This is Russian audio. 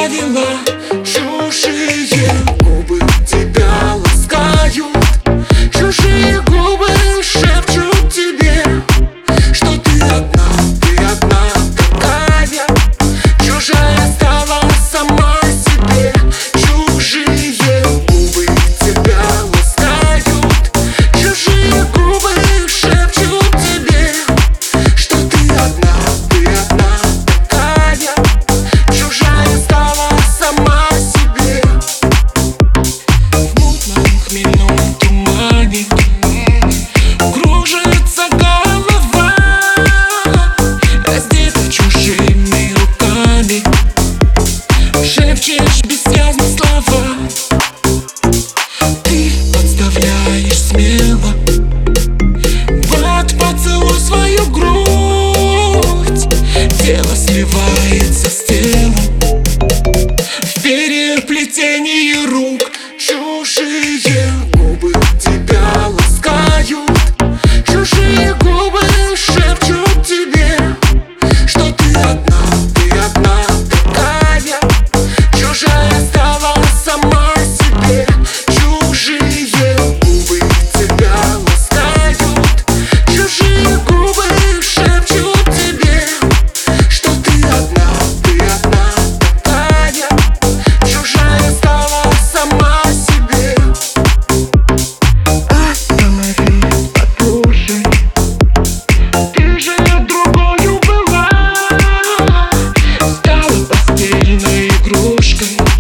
оставила. Чужие губы тебя ласкают, чужие губы шепчут тебе, что ты одна такая, чужая стала сама себе. Чужие губы тебя ласкают, чужие губы шепчут тебе, что ты одна такая, чужая стала сама себе. В мутном хмельном тумане кружится голова, раздета чужими руками, шепчешь бессвязно слова. Ты подставляешь смело, вот поцелуй свою грудь, тело сливается с телом в переплетении рук. Чужие губы тебя ласкают, чужие губы шепчут тебе, что ты одна такая, чужая стала сама себе. Чужие губы тебя ласкают, чужие губы шепчут тебе, что ты одна такая, чужая стала сама себе. Останови, послушай, ты же другою была, стала постельной игрушкой.